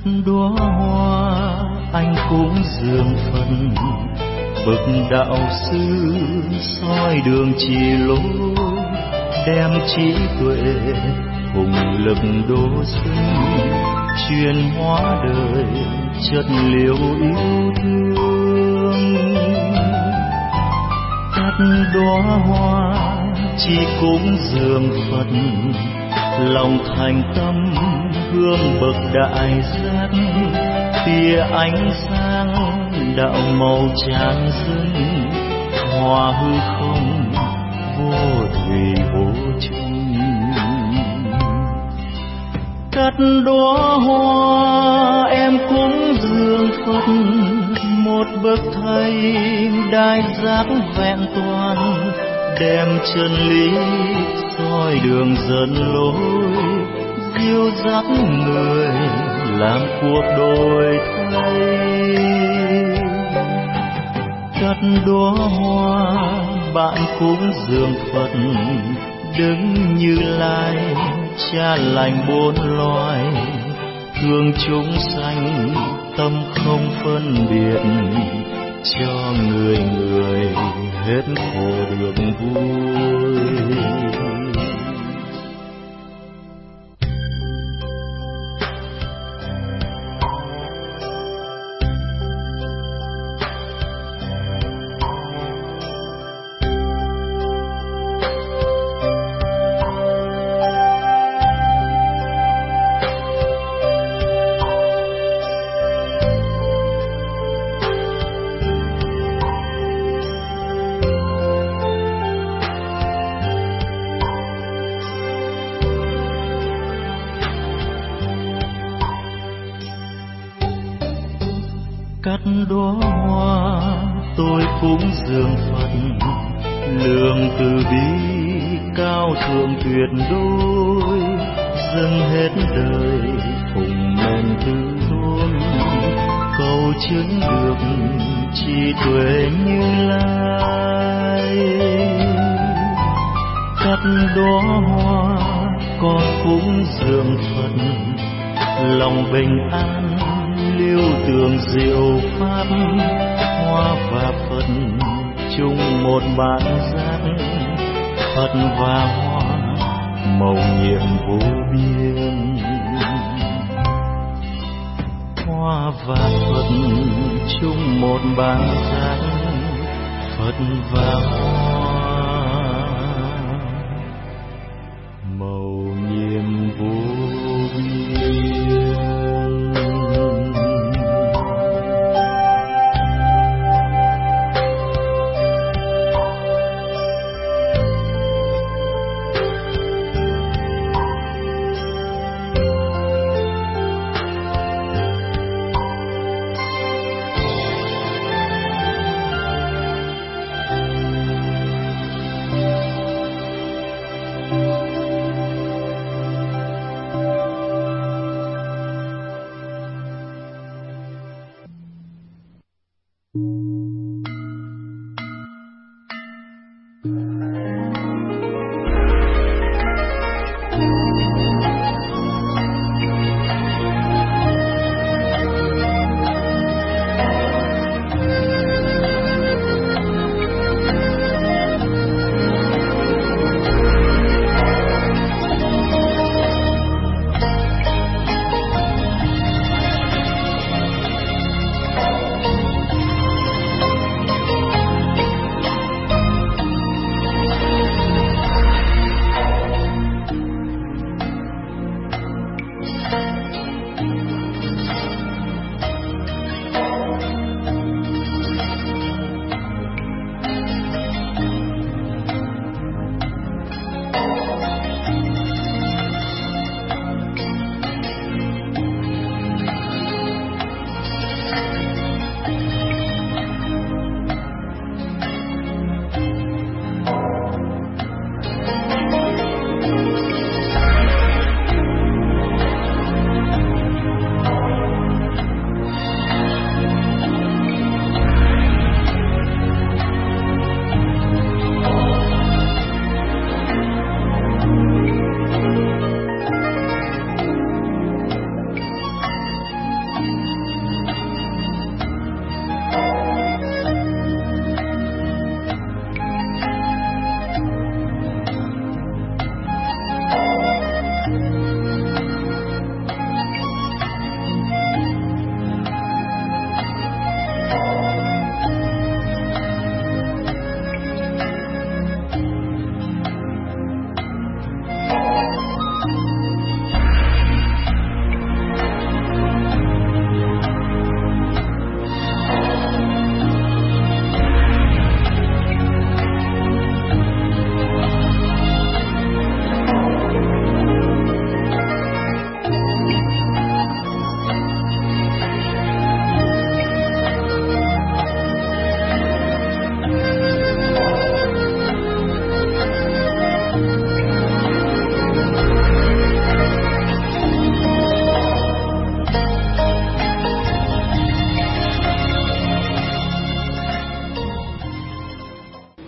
đóa hoa anh cũng dường phần, bậc đạo sư soi đường chỉ lối, đem trí tuệ cùng lực đô sinh, truyền hóa đời chất liệu yêu thương. Cắt đóa hoa chỉ cũng dường Phật, lòng thành tâm hương bậc đại giác, tia ánh sáng đạo màu tràn dâng, hoa hư không vô thủy vô chung. Cắt đóa hoa em cũng dường Phật, một bậc thầy đại giác vẹn toàn, đem chân lý soi đường dẫn lối, dìu dắt người làm cuộc đổi thay. Cắt đóa hoa bạn cũng dường Phật, đứng Như Lai cha lành bốn loài, thương chúng sanh tâm không phân biệt, cho người người hết khổ được vui. Cắt đóa hoa tôi cũng dường Phật, lượng từ bi cao thượng tuyệt đối, dâng hết đời phụng mệnh từ tôn, cầu chứng được trí tuệ Như Lai. Cắt đóa hoa con cũng dường Phật, lòng bình an liêu tường diệu pháp, hoa và Phật chung một bản giác, Phật và hoa màu nhiệm vô biên. Hoa và Phật chung một bản giác, Phật và hoa màu nhiệm vô biên.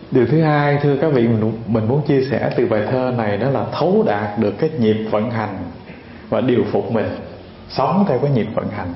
Điều thứ hai thưa các vị, mình muốn chia sẻ từ bài thơ này, đó là thấu đạt được cái nhịp vận hành và điều phục mình sống theo cái nhịp vận hành.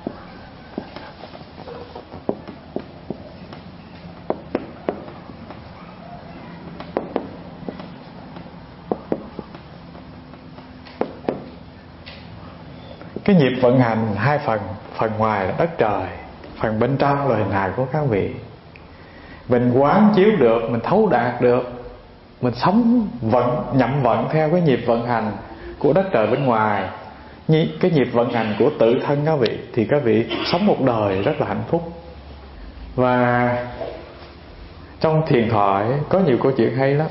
Cái nhịp vận hành hai phần, phần ngoài là đất trời, phần bên trong là hình hài của các vị. Mình quán chiếu được, mình thấu đạt được, mình sống nhậm vận theo cái nhịp vận hành của đất trời bên ngoài, cái nhịp vận hành của tự thân các vị, thì các vị sống một đời rất là hạnh phúc. Và trong thiền thoại có nhiều câu chuyện hay lắm.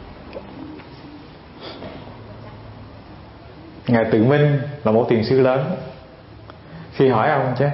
Ngài Tự Minh là một thiền sư lớn, khi hỏi ông chứ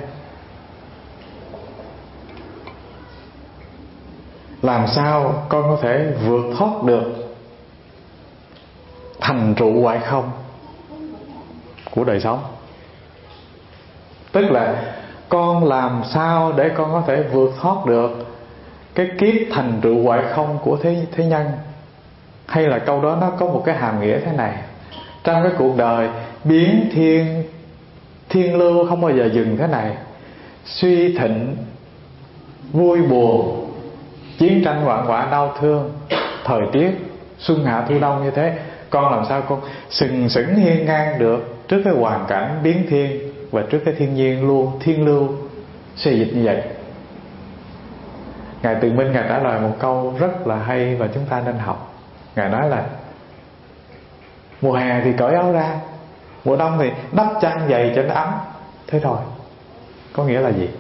làm sao con có thể vượt thoát được thành trụ hoại không của đời sống, tức là con làm sao để con có thể vượt thoát được cái kiếp thành trụ hoại không của thế nhân. Hay là câu đó nó có một cái hàm nghĩa thế này: trong cái cuộc đời biến thiên lưu không bao giờ dừng thế này, suy thịnh vui buồn, chiến tranh hoạn họa đau thương, thời tiết xuân hạ thu đông như thế, con làm sao con sừng sững hiên ngang được trước cái hoàn cảnh biến thiên và trước cái thiên nhiên luôn thiên lưu xê dịch như vậy. Ngài Tự Minh Ngài trả lời một câu rất là hay và chúng ta nên học. Ngài nói là mùa hè thì cởi áo ra, mùa đông thì đắp chăn dày cho nó ấm. Thế thôi. Có nghĩa là gì?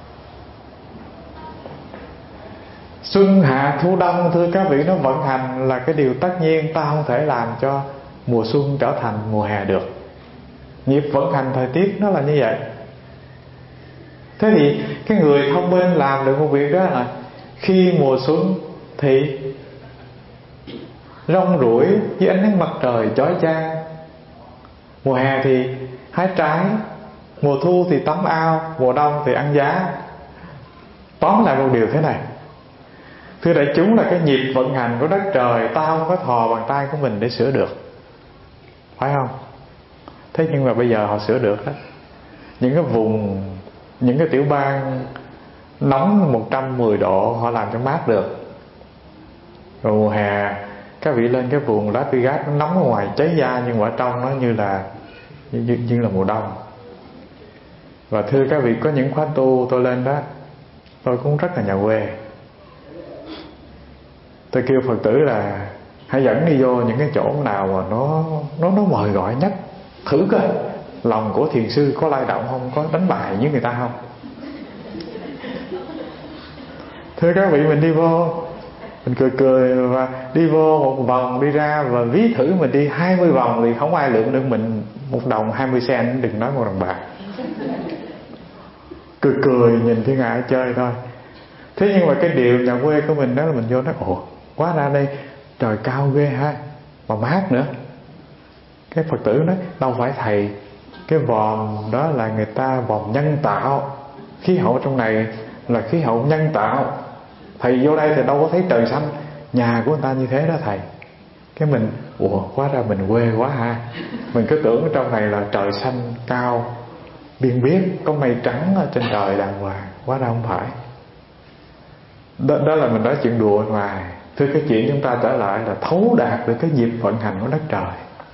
Xuân hạ thu đông thưa các vị, nó vận hành là cái điều tất nhiên. Ta không thể làm cho mùa xuân trở thành mùa hè được. Nhịp vận hành thời tiết nó là như vậy. Thế thì cái người thông minh làm được một việc đó là khi mùa xuân thì rong ruổi với ánh nắng mặt trời chói chang, mùa hè thì hái trái, mùa thu thì tắm ao, mùa đông thì ăn giá. Tóm lại một điều thế này, thưa đại chúng, là cái nhịp vận hành của đất trời ta không có thò bàn tay của mình để sửa được, phải không? Thế nhưng mà bây giờ họ sửa được đó. Những cái vùng, những cái tiểu bang nóng 110 độ họ làm cho mát được. Rồi mùa hè các vị lên cái vùng Las Vegas, nó nóng ở ngoài cháy da, nhưng mà ở trong nó như là mùa đông. Và thưa các vị, có những khóa tu tôi lên đó, tôi cũng rất là nhà quê. Tôi kêu Phật tử là hãy dẫn đi vô những cái chỗ nào mà nó mời gọi nhất, thử coi lòng của thiền sư có lay động không, có đánh bài với người ta không. Thưa các vị, mình đi vô, mình cười và đi vô một vòng, đi ra, và ví thử mình đi 20 vòng thì không ai lượm được mình 1 đồng 20 cent, đừng nói 1 đồng bạc. Cười nhìn thiên hạ chơi thôi. Thế nhưng mà cái điều nhà quê của mình đó là mình vô nói ồ, quá ra đây trời cao ghê ha, mà mát nữa. Cái Phật tử nói đâu phải thầy, cái vòm đó là người ta vòm nhân tạo, khí hậu trong này là khí hậu nhân tạo. Thầy vô đây thì đâu có thấy trời xanh, nhà của người ta như thế đó thầy. Cái mình ủa, quá ra mình quê quá ha. Mình cứ tưởng ở trong này là trời xanh cao biên biết, có mây trắng ở trên trời đàng hoàng. Quá ra không phải. Đó là mình nói chuyện đùa ngoài. Thưa cái chuyện chúng ta trở lại là thấu đạt được cái nhịp vận hành của đất trời.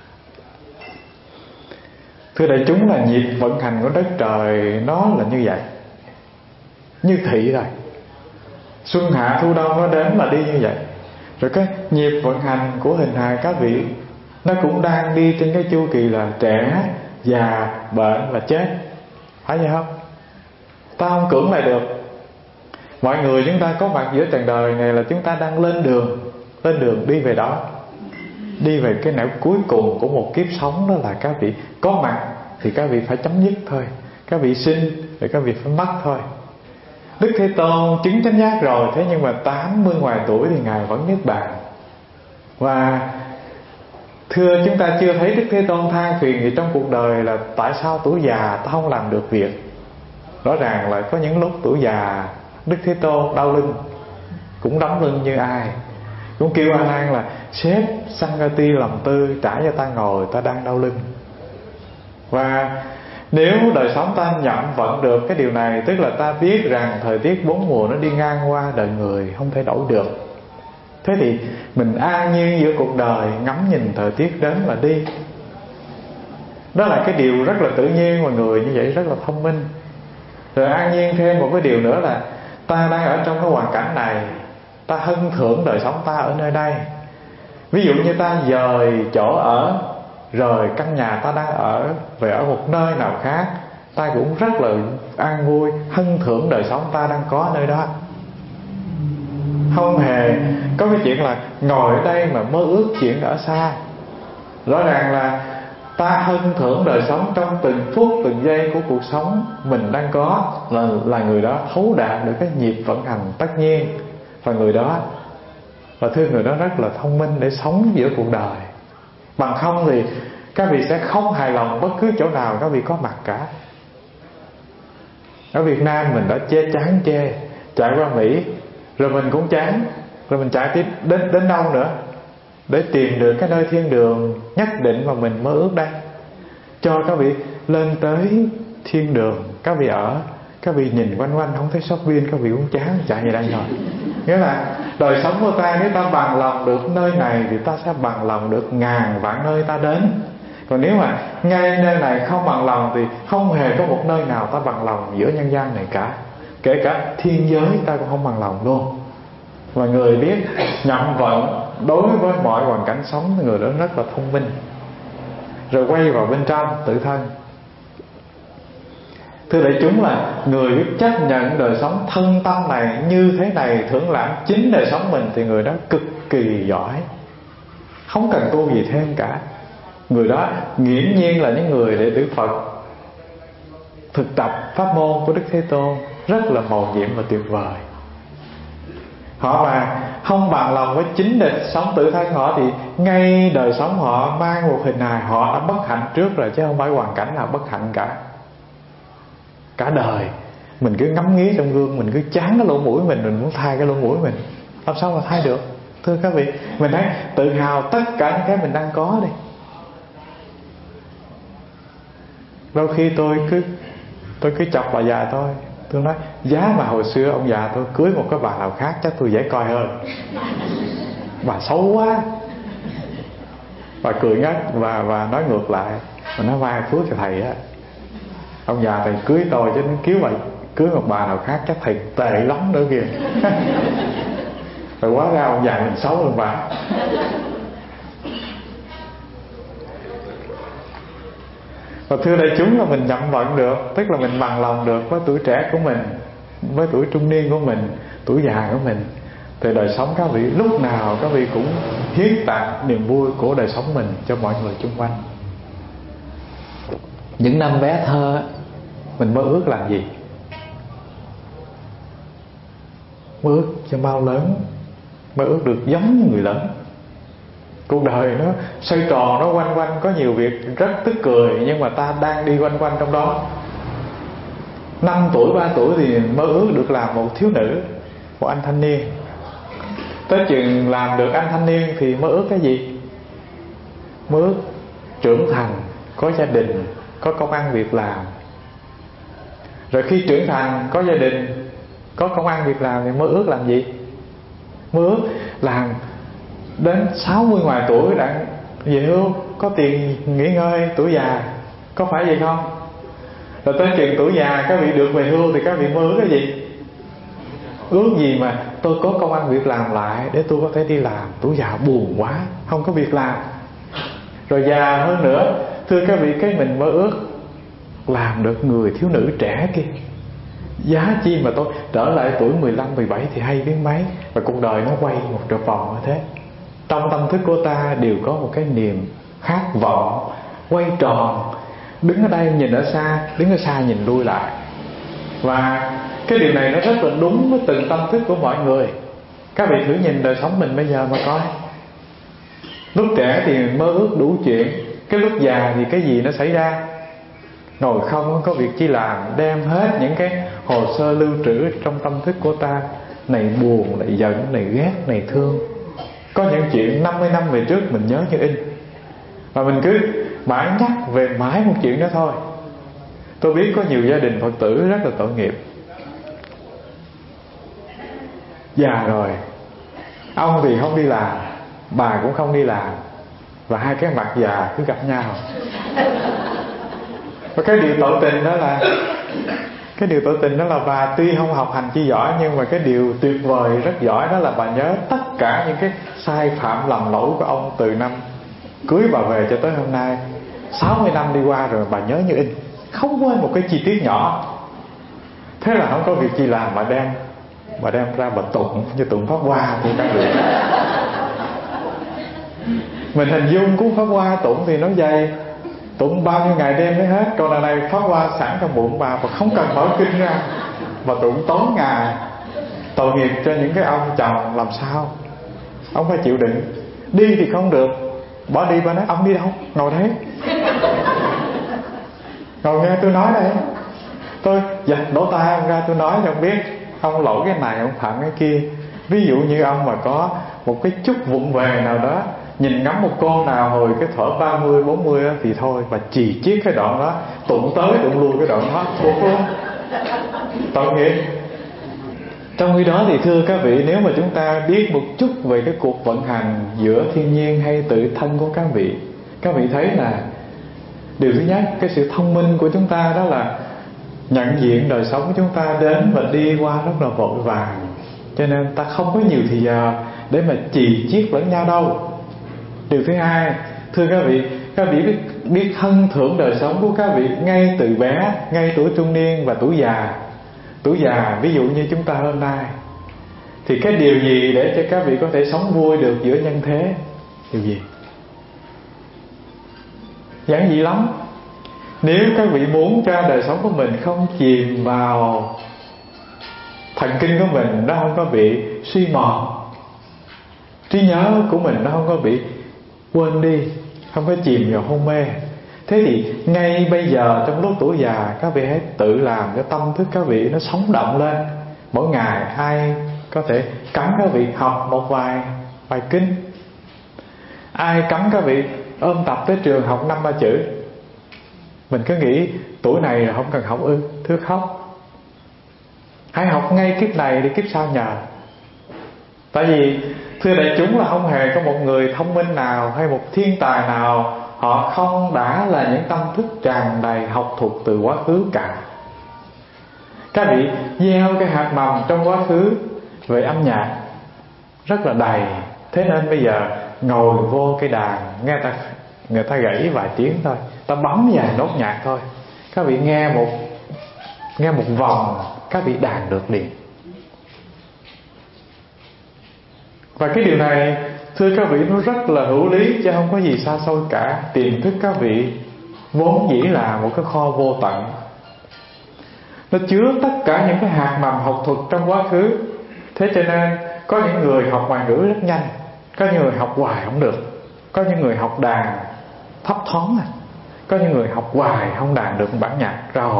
Thưa đại chúng, là nhịp vận hành của đất trời nó là như vậy, như thị rồi. Xuân hạ thu đông nó đến là đi như vậy. Rồi cái nhịp vận hành của hình hài các vị nó cũng đang đi trên cái chu kỳ là trẻ, già, bệnh và chết. Phải vậy không? Ta không cưỡng lại được. Mọi người chúng ta có mặt giữa trần đời này là chúng ta đang lên đường đi về đó, đi về cái nẻo cuối cùng của một kiếp sống. Đó là các vị có mặt thì các vị phải chấm dứt thôi. Các vị sinh thì các vị phải mất thôi. Đức Thế Tôn chứng chánh giác rồi, thế nhưng mà 80 ngoài tuổi thì Ngài vẫn niết bàn. Và thưa, chúng ta chưa thấy Đức Thế Tôn than phiền gì trong cuộc đời là tại sao tuổi già ta không làm được việc. Rõ ràng là có những lúc tuổi già Đức Thế Tôn đau lưng, cũng đấm lưng như ai, cũng kêu A Nan là sếp Sangati lòng tư trả cho ta ngồi, ta đang đau lưng. Và nếu đời sống ta nhận vận được cái điều này, tức là ta biết rằng thời tiết bốn mùa nó đi ngang qua đời người, không thể đổi được. Thế thì mình an nhiên giữa cuộc đời, ngắm nhìn thời tiết đến là đi. Đó là cái điều rất là tự nhiên, và người như vậy rất là thông minh. Rồi an nhiên thêm một cái điều nữa là ta đang ở trong cái hoàn cảnh này, ta hân thưởng đời sống ta ở nơi đây. Ví dụ như ta dời chỗ ở, rời căn nhà ta đang ở về ở một nơi nào khác, ta cũng rất là an vui, hân thưởng đời sống ta đang có nơi đó. Không hề có cái chuyện là ngồi ở đây mà mơ ước chuyện ở xa. Rõ ràng là ta hân thưởng đời sống trong từng phút từng giây của cuộc sống mình đang có, là người đó thấu đạt được cái nhịp vận hành tất nhiên. Và người đó, và thưa, người đó rất là thông minh để sống giữa cuộc đời. Bằng không thì các vị sẽ không hài lòng bất cứ chỗ nào các vị có mặt cả. Ở Việt Nam mình đã chán chê, chạy qua Mỹ rồi mình cũng chán, rồi mình chạy đến đâu nữa để tìm được cái nơi thiên đường nhất định mà mình mơ ước đây. Cho các vị lên tới thiên đường, các vị ở, các vị nhìn quanh quanh không thấy shopping, các vị cũng chán, chạy về đây rồi. Nghĩa là đời sống của ta, nếu ta bằng lòng được nơi này thì ta sẽ bằng lòng được ngàn vạn nơi ta đến. Còn nếu mà ngay nơi này không bằng lòng thì không hề có một nơi nào ta bằng lòng giữa nhân gian này cả. Kể cả thiên giới ta cũng không bằng lòng luôn. Và người biết nhận vận đối với mọi hoàn cảnh sống, người đó rất là thông minh. Rồi quay vào bên trong tự thân. Thưa đại chúng, là người biết chấp nhận đời sống thân tâm này như thế này, thưởng lãm chính đời sống mình, thì người đó cực kỳ giỏi, không cần tu gì thêm cả. Người đó nghiễm nhiên là những người đệ tử Phật thực tập pháp môn của Đức Thế Tôn rất là mầu nhiệm và tuyệt vời. Họ mà không bằng lòng với chính đời sống tự thân họ, thì ngay đời sống họ mang một hình hài, họ đã bất hạnh trước rồi, chứ không phải hoàn cảnh nào bất hạnh cả. Cả đời mình cứ ngắm nghía trong gương, mình cứ chán cái lỗ mũi mình muốn thay cái lỗ mũi mình, làm sao mà thay được? Thưa các vị, mình hãy tự hào tất cả những cái mình đang có đi. Đôi khi tôi cứ chọc bà già tôi nói giá mà hồi xưa ông già tôi cưới một cái bà nào khác chắc tôi dễ coi hơn. Bà xấu quá. Bà cười ngất và nói ngược lại, mà nói vai phước cho thầy á, ông già thầy cưới tôi chứ nếu mà cưới một bà nào khác chắc thầy tệ lắm nữa kìa. Rồi quá ra ông già mình xấu hơn bà. Và thưa đại chúng, là mình nhận vận được, tức là mình bằng lòng được với tuổi trẻ của mình, với tuổi trung niên của mình, tuổi già của mình, thì đời sống các vị lúc nào các vị cũng hiến tặng niềm vui của đời sống mình cho mọi người chung quanh. Những năm bé thơ mình mơ ước làm gì? Mơ ước cho mau lớn, mơ ước được giống như người lớn. Cuộc đời nó xoay tròn, nó quanh quanh, có nhiều việc rất tức cười, nhưng mà ta đang đi quanh quanh trong đó. 5 tuổi, 3 tuổi thì mơ ước được làm một thiếu nữ, một anh thanh niên. Tới chừng làm được anh thanh niên thì mơ ước cái gì? Mơ ước trưởng thành, có gia đình, có công ăn việc làm. Rồi khi trưởng thành, có gia đình, có công ăn việc làm thì mơ ước làm gì? Mơ ước làm đến 60 ngoài tuổi đã về hưu, có tiền nghỉ ngơi tuổi già, có phải vậy không? Rồi tới chừng tuổi già các vị được về hưu thì các vị mơ ước cái gì? Ước gì mà tôi có công ăn việc làm lại để tôi có thể đi làm. Tuổi già buồn quá, không có việc làm. Rồi già hơn nữa, thưa các vị, cái mình mơ ước làm được người thiếu nữ trẻ kia. Giá chi mà tôi trở lại tuổi 15, 17 thì hay biết mấy. Và cuộc đời nó quay một trò vòng như thế. Trong tâm thức của ta đều có một cái niềm khát vọng quay tròn, đứng ở đây nhìn ở xa, đứng ở xa nhìn lui lại. Và cái điều này nó rất là đúng với từng tâm thức của mọi người. Các vị thử nhìn đời sống mình bây giờ mà coi. Lúc trẻ thì mơ ước đủ chuyện, cái lúc già thì cái gì nó xảy ra? Ngồi không có việc chi làm, đem hết những cái hồ sơ lưu trữ trong tâm thức của ta này buồn, này giận, này ghét, này thương. Có những chuyện 50 năm về trước mình nhớ như in, và mình cứ mãi nhắc về mãi một chuyện đó thôi. Tôi biết có nhiều gia đình Phật tử rất là tội nghiệp. Già rồi, ông thì không đi làm, bà cũng không đi làm, và hai cái mặt già cứ gặp nhau. Và cái điều tội tình đó là bà tuy không học hành chi giỏi, nhưng mà cái điều tuyệt vời rất giỏi đó là bà nhớ tất cả những cái sai phạm lầm lỗi của ông từ năm cưới bà về cho tới hôm nay. 60 năm đi qua rồi bà nhớ như in, không quên một cái chi tiết nhỏ. Thế là không có việc gì làm, bà đem ra bà tụng như tụng Pháp Hoa thì các vị. Mình hình dung cuốn Pháp Hoa tụng thì nó dày, tụng bao nhiêu ngày đêm mới hết. Còn lần này Pháp Hoa sẵn trong bụng bà không cần mở kinh ra, bà tụng tốn ngày. Tội nghiệp cho những cái ông chồng làm sao. Ông phải chịu đựng. Đi thì không được, bỏ đi, bà nói ông đi đâu, ngồi đấy, ngồi nghe tôi nói đây. Tôi giật lỗ tai ông ra, tôi nói cho ông biết ông lỗi cái này, ông phạm cái kia. Ví dụ như ông mà có một cái chút vụng về nào đó, nhìn ngắm một cô nào hồi cái thuở 30, 40 đó, thì thôi bà chì chiết cái đoạn đó, tụng tới tụng lui cái đoạn đó, thuộc luôn. Tội nghiệp. Trong khi đó thì thưa các vị, nếu mà chúng ta biết một chút về cái cuộc vận hành giữa thiên nhiên hay tự thân của các vị thấy là điều thứ nhất, cái sự thông minh của chúng ta đó là nhận diện đời sống của chúng ta đến và đi qua rất là vội vàng, cho nên ta không có nhiều thời giờ để mà chì chiết lẫn nhau đâu. Điều thứ hai, thưa các vị biết hân thưởng đời sống của các vị ngay từ bé, ngay tuổi trung niên và tuổi già. Tuổi già ví dụ như chúng ta hôm nay, thì cái điều gì để cho các vị có thể sống vui được giữa nhân thế? Điều gì? Giản dị lắm. Nếu các vị muốn cho đời sống của mình không chìm vào thần kinh của mình nó không có bị suy mòn, trí nhớ của mình nó không có bị quên đi, không có chìm vào hôn mê, thế thì ngay bây giờ trong lúc tuổi già, các vị hãy tự làm cho tâm thức các vị nó sống động lên. Mỗi ngày ai có thể cấm các vị học một vài bài kinh, ai cấm các vị ôm tập tới trường học 5-3 chữ. Mình cứ nghĩ tuổi này là không cần học ư? Thưa không, hãy học ngay kiếp này đi kiếp sau nhờ. Tại vì thưa đại chúng là không hề có một người thông minh nào hay một thiên tài nào họ không đã là những tâm thức tràn đầy học thuật từ quá khứ cả. Các vị gieo cái hạt mầm trong quá khứ về âm nhạc rất là đầy, thế nên bây giờ ngồi vô cái đàn nghe người ta gãy vài tiếng thôi, ta bấm vài nốt nhạc thôi, các vị nghe một vòng, các vị đàn được liền. Và cái điều này thưa các vị nó rất là hữu lý, chứ không có gì xa xôi cả. Tiềm thức các vị vốn dĩ là một cái kho vô tận, nó chứa tất cả những cái hạt mầm học thuật trong quá khứ. Thế cho nên có những người học ngoại ngữ rất nhanh, có những người học hoài không được, có những người học đàn thấp thoáng, có những người học hoài không đàn được bản nhạc rầu.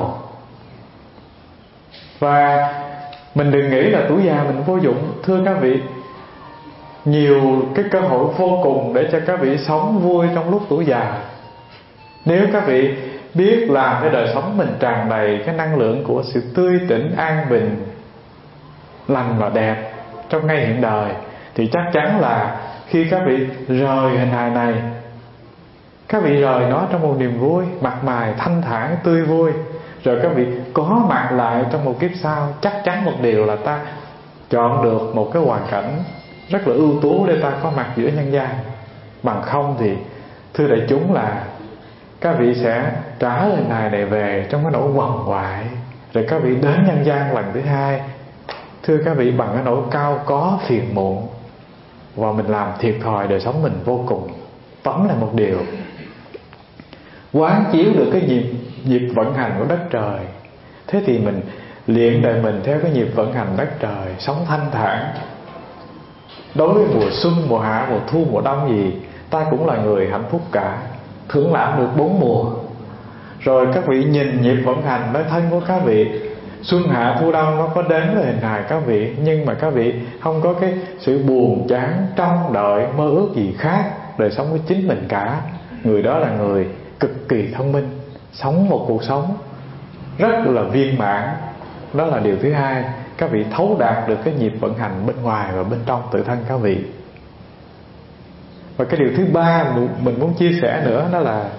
Và mình đừng nghĩ là tuổi già mình vô dụng. Thưa các vị, nhiều cái cơ hội vô cùng để cho các vị sống vui trong lúc tuổi già. Nếu các vị biết làm cho đời sống mình tràn đầy cái năng lượng của sự tươi tỉnh, an bình, lành và đẹp trong ngay hiện đời, thì chắc chắn là khi các vị rời hình hài này, các vị rời nó trong một niềm vui, mặt mày thanh thản tươi vui, rồi các vị có mặt lại trong một kiếp sau, chắc chắn một điều là ta chọn được một cái hoàn cảnh rất là ưu tú để ta có mặt giữa nhân gian. Bằng không thì thưa đại chúng là các vị sẽ trả hình hài này về trong cái nỗi quằn quại, rồi các vị đến nhân gian lần thứ hai, thưa các vị, bằng cái nỗi cao có phiền muộn, và mình làm thiệt thòi đời sống mình vô cùng. Tóm lại một điều, quán chiếu được cái nhịp vận hành của đất trời, thế thì mình luyện đời mình theo cái nhịp vận hành đất trời, sống thanh thản. Đối với mùa xuân, mùa hạ, mùa thu, mùa đông gì, ta cũng là người hạnh phúc cả, thưởng lãm được 4 mùa. Rồi các vị nhìn nhịp vận hành nơi thân của các vị, Xuân hạ thu đông nó có đến với hình hài các vị, nhưng mà các vị không có cái sự buồn chán trông đợi mơ ước gì khác đời sống của chính mình cả. Người đó là người cực kỳ thông minh, sống một cuộc sống rất là viên mãn. Đó là điều thứ hai, các vị thấu đạt được cái nhịp vận hành bên ngoài và bên trong tự thân các vị. Và cái điều thứ ba mình muốn chia sẻ nữa,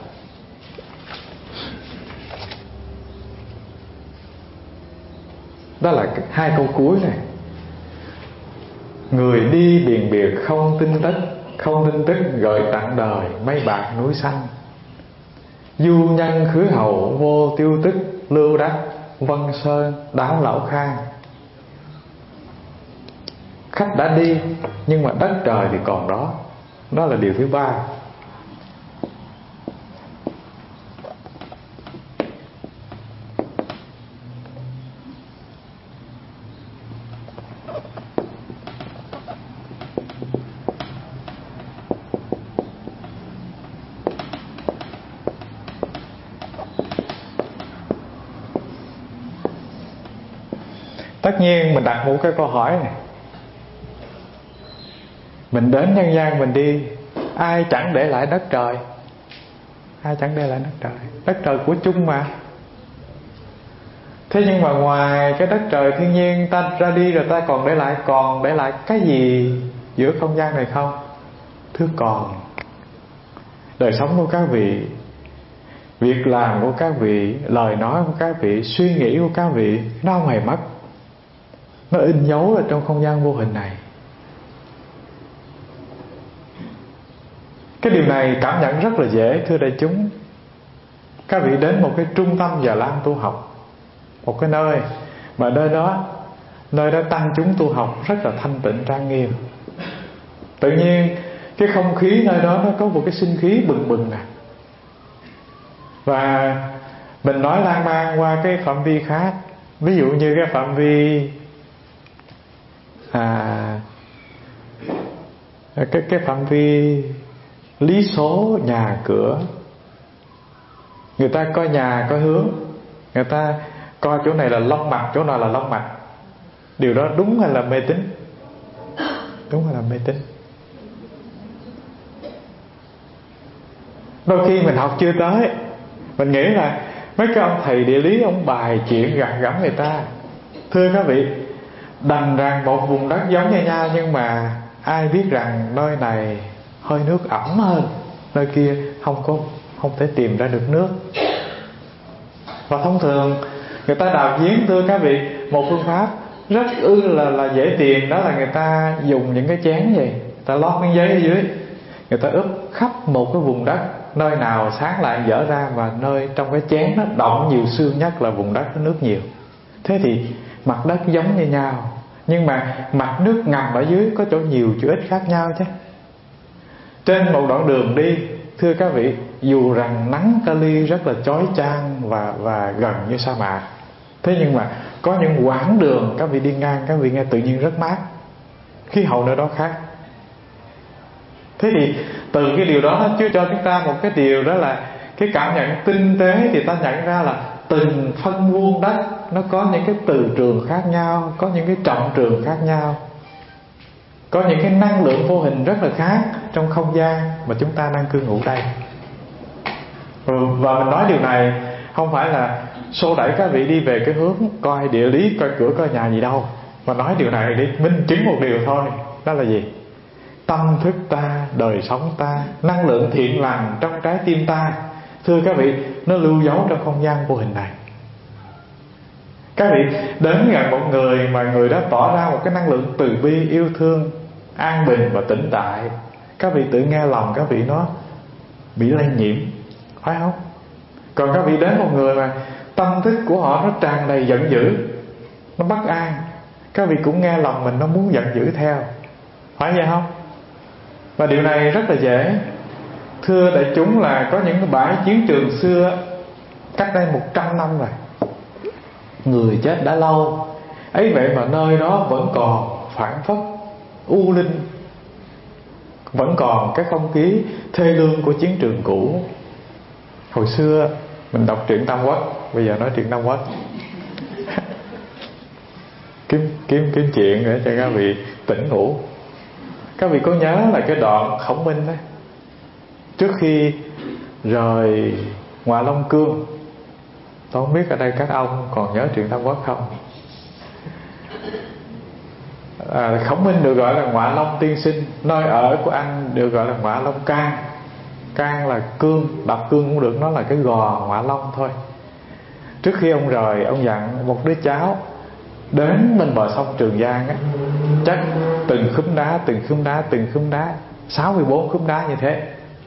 đó là hai câu cuối này. Người đi biền biệt không tin tức gợi tặng đời mây bạc núi xanh. Du nhân khứ hậu vô tiêu tức lưu đắc vân sơn đáo lão khang. Khách đã đi nhưng mà đất trời thì còn đó. Đó là điều thứ ba. Tất nhiên mình đặt một cái câu hỏi này. Mình đến nhân gian mình đi, ai chẳng để lại đất trời? Ai chẳng để lại đất trời? Đất trời của chung mà. Thế nhưng mà ngoài cái đất trời thiên nhiên ta ra đi rồi, ta còn để lại cái gì giữa không gian này không? Thưa còn. Đời sống của các vị, việc làm của các vị, lời nói của các vị, suy nghĩ của các vị, nó không hề mất. Nó in dấu ở trong không gian vô hình này. Cái điều này cảm nhận rất là dễ, thưa đại chúng. Các vị đến một cái trung tâm Già Lam tu học, một cái nơi mà nơi đó tăng chúng tu học rất là thanh tịnh trang nghiêm. Tự nhiên cái không khí nơi đó nó có một cái sinh khí bừng bừng nè. Và mình nói lan man qua cái phạm vi khác. Ví dụ như cái phạm vi cái phạm vi lý số nhà cửa. Người ta coi nhà coi hướng, người ta coi chỗ này là long mạch, chỗ nào là long mạch. Điều đó đúng hay là mê tín? Đúng hay là mê tín? Đôi khi mình học chưa tới, mình nghĩ là mấy cái ông thầy địa lý ông bài chuyện gạt gẫm người ta. Thưa các vị, đành rằng một vùng đất giống như nhau, nhưng mà ai biết rằng nơi này hơi nước ẩm hơn, nơi kia không thể tìm ra được nước. Và thông thường người ta đào giếng, thưa các vị, một phương pháp rất là dễ tìm, đó là người ta dùng những cái chén vậy, người ta lót miếng giấy ở dưới, người ta ướp khắp một cái vùng đất, nơi nào sáng lại dở ra, và nơi trong cái chén nó động nhiều xương nhất là vùng đất có nước nhiều. Thế thì mặt đất giống như nhau, nhưng mà mặt nước ngầm ở dưới có chỗ nhiều chỗ ít khác nhau chứ. Trên một đoạn đường đi, thưa các vị, dù rằng nắng Kali rất là chói chang và gần như sa mạc, thế nhưng mà có những quãng đường các vị đi ngang, các vị nghe tự nhiên rất mát. Khí hậu nơi đó khác. Thế thì từ cái điều đó nó chưa cho chúng ta một cái điều, đó là cái cảm nhận tinh tế. Thì ta nhận ra là từng phân vuông đất nó có những cái từ trường khác nhau, có những cái trọng trường khác nhau, có những cái năng lượng vô hình rất là khác trong không gian mà chúng ta đang cư ngụ đây. Và mình nói điều này không phải là xô đẩy các vị đi về cái hướng coi địa lý, coi cửa coi nhà gì đâu, mà nói điều này để minh chứng một điều thôi. Đó là gì? Tâm thức ta, đời sống ta, năng lượng thiện lành trong trái tim ta, thưa các vị, nó lưu dấu trong không gian vô hình này. Các vị đến gần một người mà người đó tỏ ra một cái năng lượng từ bi, yêu thương, an bình và tĩnh tại, các vị tự nghe lòng các vị nó bị lây nhiễm, phải không? Còn các vị đến một người mà tâm thức của họ nó tràn đầy giận dữ, nó bất an, các vị cũng nghe lòng mình nó muốn giận dữ theo, phải vậy không? Và điều này rất là dễ. Thưa đại chúng, là có những cái bãi chiến trường xưa cách đây 100 năm rồi, người chết đã lâu, ấy vậy mà nơi đó vẫn còn phảng phất u linh, vẫn còn cái không khí thê lương của chiến trường cũ. Hồi xưa mình đọc truyện Tam Quốc, bây giờ nói truyện Tam Quốc. kiếm chuyện để cho các vị tỉnh ngủ. Các vị có nhớ là cái đoạn Khổng Minh đấy, trước khi rời Ngoại Long Cương, tôi không biết ở đây các ông còn nhớ truyện Tam Quốc không? Khổng Minh được gọi là Ngoại Long tiên sinh, nơi ở của anh được gọi là Ngoại Long Can. Can là cương, đọc cương cũng được, nó là cái gò Ngoại Long thôi. Trước khi ông rời, ông dặn một đứa cháu đến bên bờ sông Trường Giang á, chắc từng khúm đá, từng khúm đá, từng khúm đá, 64 khúm đá như thế,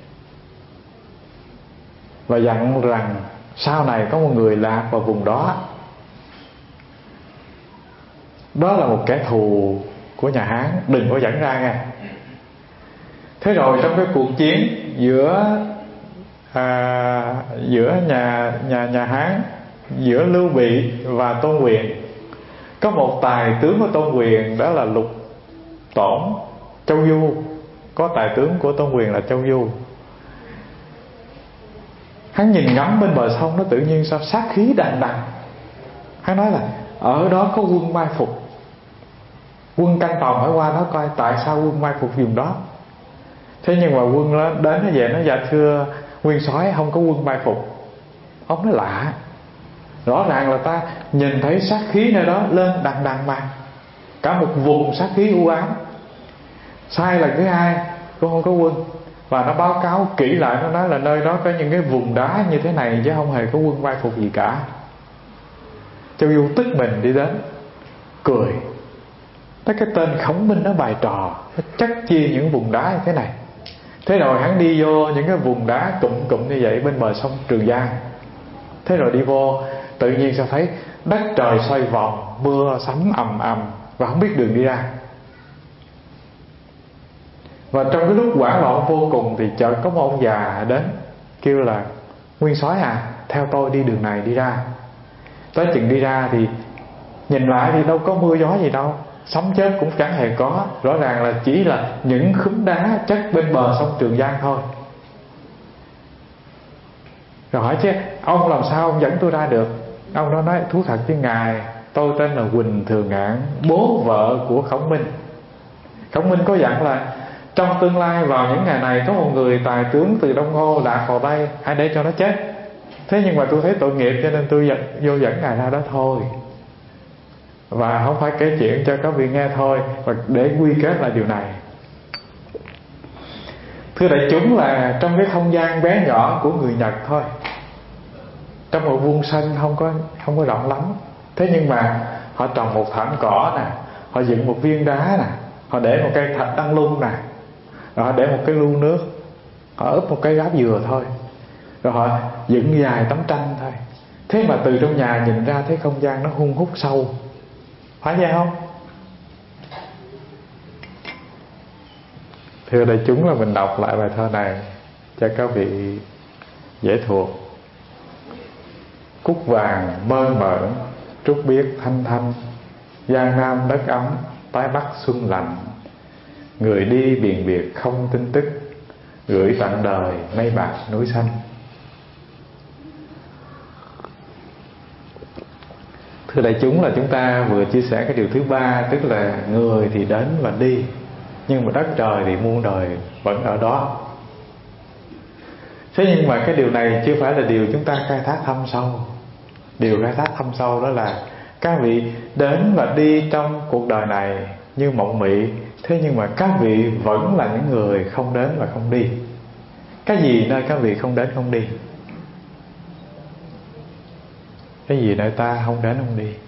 và dặn rằng sau này có một người lạc vào vùng đó, đó là một kẻ thù của nhà Hán, đừng có dẫn ra nghe. Thế rồi trong cái cuộc chiến giữa nhà Hán, giữa Lưu Bị và Tôn Quyền, có một tài tướng của Tôn Quyền, đó là Lục Tổn Châu Du. Có tài tướng của Tôn Quyền là Châu Du. Hắn nhìn ngắm bên bờ sông, nó tự nhiên sao sát khí đằng đằng. Hắn nói là ở đó có quân mai phục, quân canh phòng phải qua đó coi tại sao quân mai phục vùng đó. Thế nhưng mà quân đến nó về nó dạ thưa nguyên soái, không có quân mai phục. Ông nói lạ, rõ ràng là ta nhìn thấy sát khí nơi đó lên đằng đằng mà, cả một vùng sát khí u ám. Sai lần thứ hai cũng không có quân, và nó báo cáo kỹ lại, nó nói là nơi đó có những cái vùng đá như thế này chứ không hề có quân mai phục gì cả. Châu Du tức mình đi đến cười, nói cái tên Khổng Minh nó bày trò, nó chắc chia những vùng đá như thế này. Thế rồi hắn đi vô những cái vùng đá cụm như vậy bên bờ sông Trường Giang. Thế rồi đi vô, tự nhiên sao thấy đất trời xoay vòng, mưa sấm ầm ầm, và không biết đường đi ra. Và trong cái lúc hoảng loạn vô cùng thì chợt có một ông già đến kêu là nguyên soái à, theo tôi đi đường này đi ra. Tới chừng đi ra thì nhìn lại thì đâu có mưa gió gì đâu, sấm chớp cũng chẳng hề có, rõ ràng là chỉ là những khúm đá chất bên bờ sông Trường Giang thôi. Rồi hỏi chứ ông làm sao ông dẫn tôi ra được? Ông đó nói thú thật với ngài, tôi tên là Huỳnh Thường Ngạn, bố vợ của Khổng Minh. Khổng Minh có dặn là trong tương lai vào những ngày này có một người tài tướng từ Đông Ngô lạc vào đây, hãy để cho nó chết. Thế nhưng mà tôi thấy tội nghiệp cho nên tôi vô dẫn ngài ra đó thôi, và không phải kể chuyện cho các vị nghe thôi, và để quy kết lại điều này. Thưa đại chúng, là trong cái không gian bé nhỏ của người Nhật thôi, trong một vuông sân không có rộng lắm, thế nhưng mà họ trồng một thảm cỏ nè, họ dựng một viên đá nè, họ để một cây thạch đăng lung nè, rồi họ để một cái lu nước, họ ướp một cái gáo dừa thôi, rồi họ dựng vài tấm tranh thôi. Thế mà từ trong nhà nhìn ra thấy không gian nó hun hút sâu, phải vậy không? Thưa đại chúng, là mình đọc lại bài thơ này cho các vị dễ thuộc. Cúc vàng mơn mởn, trúc biếc thanh thanh, Giang Nam đất ấm, tái Bắc xuân lạnh. Người đi biền biệt không tin tức, gửi tặng đời mây bạc núi xanh. Thưa đại chúng, là chúng ta vừa chia sẻ cái điều thứ ba, tức là người thì đến và đi, nhưng mà đất trời thì muôn đời vẫn ở đó. Thế nhưng mà cái điều này chưa phải là điều chúng ta khai thác thâm sâu. Điều khai thác thâm sâu đó là các vị đến và đi trong cuộc đời này như mộng mị, thế nhưng mà các vị vẫn là những người không đến và không đi. Cái gì nơi các vị không đến không đi? Cái gì nơi ta không đến không đi?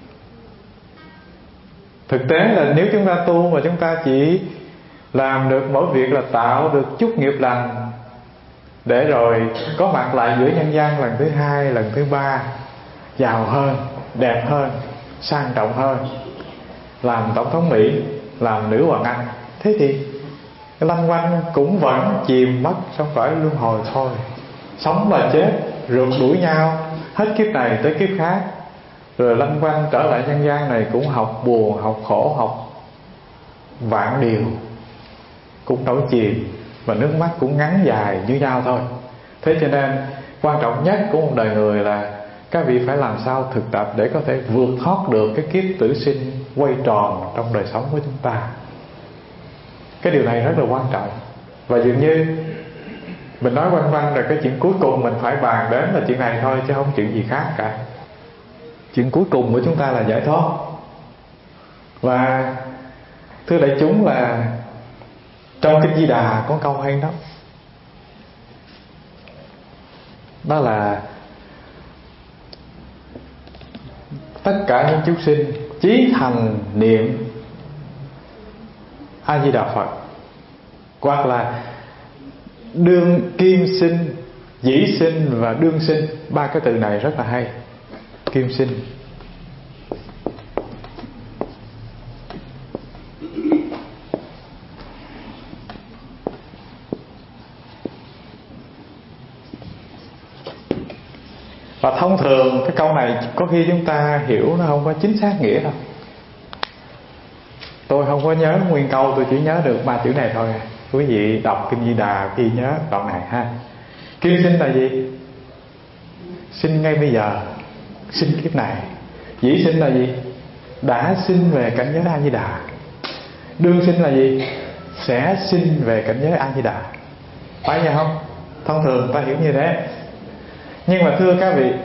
Thực tế là nếu chúng ta tu mà chúng ta chỉ làm được mỗi việc là tạo được chút nghiệp lành, để rồi có mặt lại giữa nhân gian lần thứ hai, lần thứ ba, giàu hơn, đẹp hơn, sang trọng hơn, làm tổng thống Mỹ, làm nữ hoàng Anh, thế thì cái lanh quanh cũng vẫn chìm mất trong cõi luân hồi thôi. Sống và chết rượt đuổi nhau hết kiếp này tới kiếp khác, rồi lanh quanh trở lại nhân gian này cũng học buồn, học khổ, học vạn điều, cũng nổi chìm, và nước mắt cũng ngắn dài như nhau thôi. Thế cho nên quan trọng nhất của một đời người là các vị phải làm sao thực tập để có thể vượt thoát được cái kiếp tử sinh quay tròn trong đời sống của chúng ta. Cái điều này rất là quan trọng. Và dường như mình nói quanh quanh rồi, cái chuyện cuối cùng mình phải bàn đến là chuyện này thôi, chứ không chuyện gì khác cả. Chuyện cuối cùng của chúng ta là giải thoát. Và thưa đại chúng, là trong Kinh Di Đà có câu hay lắm. Đó là tất cả những chúng sinh chí thành niệm A Di Đà Phật, hoặc là đương kim sinh, dĩ sinh và đương sinh. Ba cái từ này rất là hay. Kim sinh, và thông thường cái câu này có khi chúng ta hiểu nó không có chính xác nghĩa đâu. Tôi không có nhớ nguyên câu, tôi chỉ nhớ được ba chữ này thôi. Quý vị đọc Kinh Di Đà khi nhớ đoạn này ha. Kim sinh là gì? Sinh ngay bây giờ, sinh kiếp này. Dĩ sinh là gì? Đã sinh về cảnh giới A Di Đà. Đương sinh là gì? Sẽ sinh về cảnh giới A Di Đà. Phải vậy không? Thông thường ta hiểu như thế. Nhưng mà thưa các vị,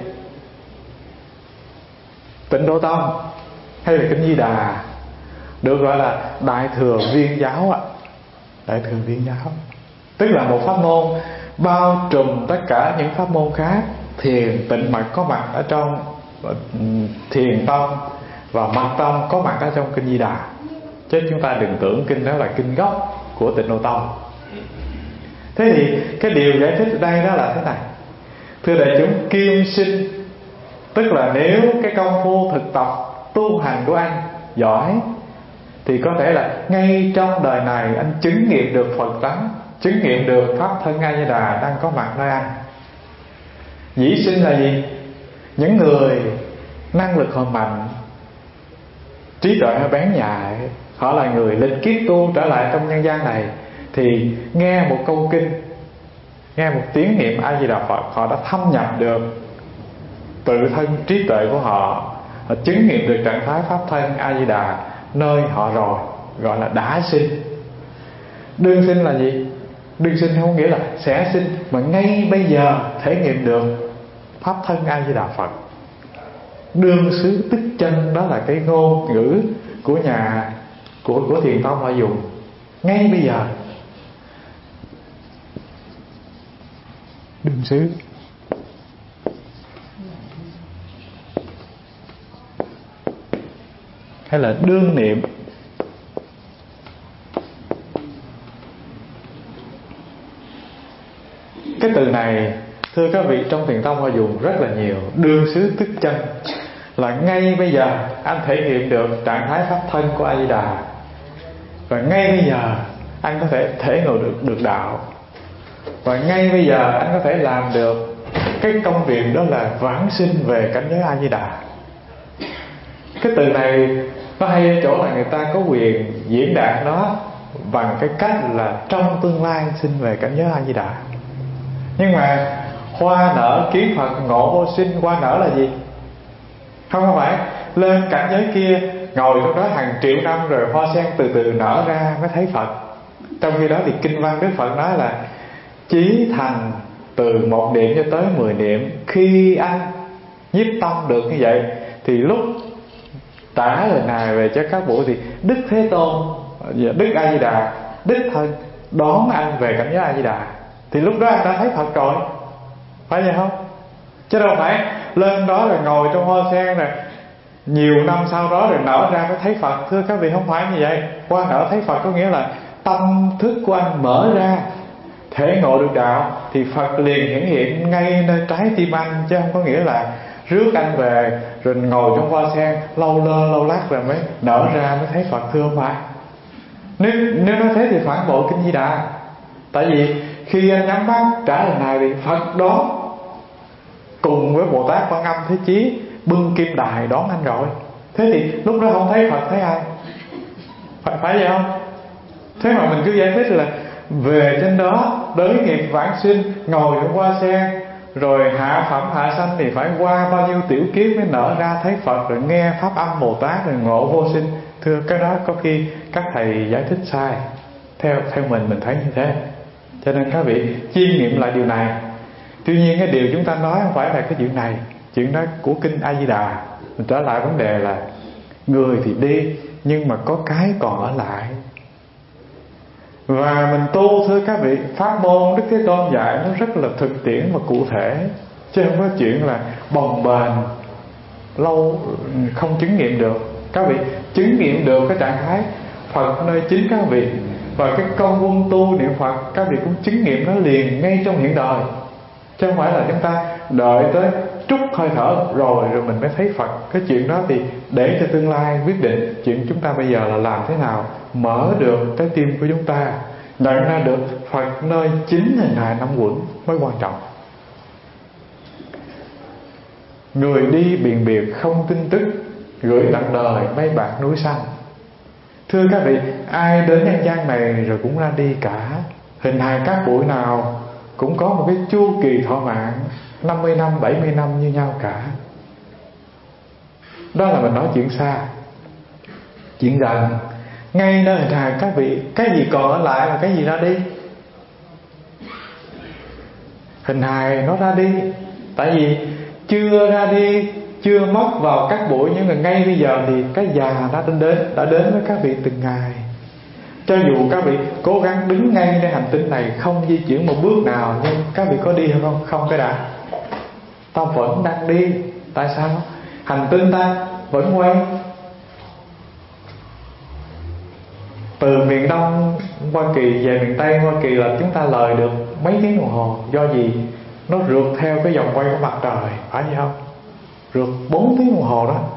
Tịnh Độ Tông hay là Kinh Di Đà được gọi là Đại Thừa Viên Giáo ạ. Đại Thừa Viên Giáo tức là một pháp môn bao trùm tất cả những pháp môn khác. Thiền tịnh mật có mặt ở trong Thiền Tông, và Mật Tông có mặt ở trong Kinh Di Đà. Chứ chúng ta đừng tưởng kinh đó là kinh gốc của Tịnh Độ Tông. Thế thì cái điều giải thích ở đây đó là thế này. Thưa đại chúng, kim sinh tức là nếu cái công phu thực tập tu hành của anh giỏi thì có thể là ngay trong đời này anh chứng nghiệm được Phật tánh, chứng nghiệm được Pháp thân A Di Đà đang có mặt nơi anh. Dĩ sinh là gì? Những người năng lực họ mạnh, trí tuệ họ bén nhạy, họ là người lịch kiếp tu trở lại trong nhân gian này, thì nghe một câu kinh, nghe một tiếng niệm A Di Đà Phật, họ đã thâm nhập được tự thân trí tuệ của họ, họ chứng nghiệm được trạng thái Pháp thân A Di Đà nơi họ rồi, gọi là đã sinh. Đương sinh là gì? Đương sinh không nghĩa là sẽ sinh, mà ngay bây giờ thể nghiệm được Pháp thân A Di Đà Phật. Đương xứ tức chân, đó là cái ngôn ngữ của của Thiền Tông họ dùng. Ngay bây giờ đương xứ. Hay là đương niệm. Cái từ này thưa các vị trong Thiền Tông họ dùng rất là nhiều. Đương xứ tức chân là ngay bây giờ anh thể nghiệm được trạng thái Pháp thân của A Di Đà, và ngay bây giờ anh có thể thể ngộ được đạo, và ngay bây giờ anh có thể làm được cái công việc đó là vãng sinh về cảnh giới A Di Đà. Cái từ này nó hay ở chỗ là người ta có quyền diễn đạt nó bằng cái cách là trong tương lai sinh về cảnh giới A Di Đà. Nhưng mà hoa nở kiến Phật ngộ vô sinh, hoa nở là gì? Không phải lên cảnh giới kia ngồi trong đó hàng triệu năm rồi hoa sen từ từ nở ra mới thấy Phật. Trong khi đó thì kinh văn Đức Phật nói là chí thành từ 1 niệm cho tới 10 niệm. Khi anh nhiếp tâm được như vậy thì lúc trả lời này về cho các bộ thì Đức Thế Tôn, Đức A Di Đà đích thân đón anh về cảnh giới A Di Đà, thì lúc đó anh đã thấy Phật rồi. Phải vậy không? Chứ đâu phải lên đó rồi ngồi trong hoa sen rồi nhiều năm sau đó rồi nở ra mới thấy Phật. Thưa các vị, không phải như vậy. Qua nở thấy Phật có nghĩa là tâm thức của anh mở ra, thể ngộ được đạo, thì Phật liền hiển hiện ngay nơi trái tim anh, chứ không có nghĩa là rước anh về rồi ngồi trong hoa sen lâu lơ lâu lát rồi mới nở ra mới thấy Phật. Thưa không phải. Nếu nói thế thì phản bội Kinh Di Đà. Tại vì khi anh nhắm mắt trả lời này thì Phật đón cùng với Bồ Tát Quan Âm Thế Chí bưng kim đài đón anh rồi. Thế thì lúc đó không thấy Phật thấy ai? Phải vậy không? Thế mà mình cứ giải thích là về trên đó đới nghiệp vãng sinh, ngồi trong hoa sen rồi hạ phẩm hạ sanh thì phải qua bao nhiêu tiểu kiếp mới nở ra thấy Phật, rồi nghe pháp âm Bồ Tát, rồi ngộ vô sinh. Thưa, cái đó có khi các thầy giải thích sai. Theo mình thấy như thế. Cho nên các vị chiêm nghiệm lại điều này. Tuy nhiên cái điều chúng ta nói không phải là cái chuyện này, chuyện đó của kinh A Di Đà. Mình trở lại vấn đề là người thì đi, nhưng mà có cái còn ở lại. Và mình tu, thưa các vị, pháp môn Đức Thế Tôn dạy nó rất là thực tiễn và cụ thể, chứ không có chuyện là bồng bềnh lâu không chứng nghiệm được. Các vị chứng nghiệm được cái trạng thái Phật nơi chính các vị, và cái công quân tu niệm Phật các vị cũng chứng nghiệm nó liền ngay trong hiện đời, chứ không phải là chúng ta đợi tới trút hơi thở rồi mình mới thấy Phật. Cái chuyện đó thì để cho tương lai quyết định. Chuyện chúng ta bây giờ là làm thế nào mở được trái tim của chúng ta, nhận ra được Phật nơi chính hình hài năm uẩn mới quan trọng. Người đi biền biệt không tin tức, gửi tận đời mây bạc núi xanh. Thưa các vị, ai đến nhân gian này rồi cũng ra đi cả. Hình hài các bụi nào cũng có một cái chu kỳ thọ mạng 50 năm, 70 năm như nhau cả. Đó là mình nói chuyện xa. Chuyện gần, ngay nơi hình hài các vị, cái gì còn ở lại và cái gì ra đi? Hình hài nó ra đi, tại vì chưa ra đi, chưa mất vào các bụi, nhưng mà ngay bây giờ thì cái già đã đến với các vị từng ngày. Cho dù các vị cố gắng đứng ngay trên hành tinh này không di chuyển một bước nào, nhưng các vị có đi hay không? Không cái đã. Ta vẫn đang đi. Tại sao? Hành tinh ta vẫn quay. Từ miền Đông Hoa Kỳ về miền Tây Hoa Kỳ là chúng ta lời được mấy tiếng đồng hồ. Do gì? Nó rượt theo cái vòng quay của mặt trời, phải không? Rượt 4 tiếng đồng hồ đó.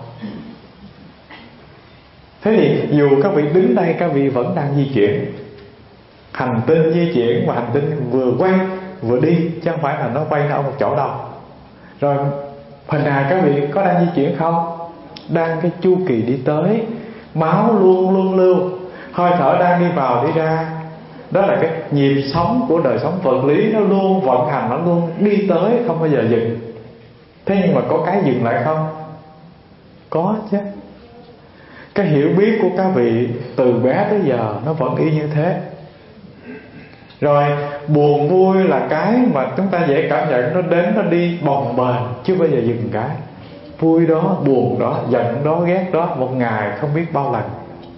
Thế thì dù các vị đứng đây, các vị vẫn đang di chuyển. Hành tinh di chuyển, và hành tinh vừa quay vừa đi, chứ không phải là nó quay ở một chỗ đâu. Rồi hình hài các vị có đang di chuyển không? Đang cái chu kỳ đi tới. Máu luôn lưu, hơi thở đang đi vào đi ra. Đó là cái nhịp sống của đời sống vật lý. Nó luôn vận hành, nó luôn đi tới, không bao giờ dừng. Thế nhưng mà có cái dừng lại không? Có chứ. Cái hiểu biết của các vị từ bé tới giờ nó vẫn y như thế. Rồi buồn vui là cái mà chúng ta dễ cảm nhận, nó đến nó đi bồng bềnh, chứ bao giờ dừng cái. Vui đó, buồn đó, giận đó, ghét đó, một ngày không biết bao lần.